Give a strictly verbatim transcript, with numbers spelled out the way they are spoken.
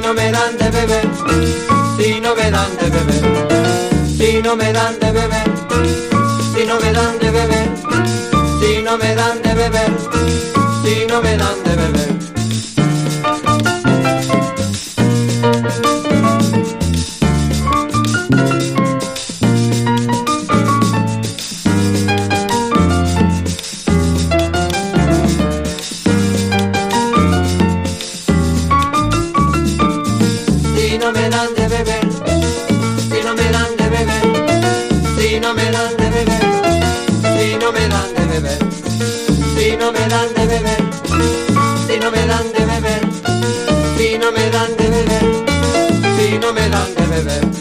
no me dan de beber, si no me dan de beber, si no me dan de beber, si no me dan de beber, si no me dan de beber, si no me dan de beber. Si no me dan de beber, si no me dan de beber, si no me dan de beber, si no me dan de beber, si no me dan de beber, si no me dan de beber, si no me dan de beber, si no me dan de beber.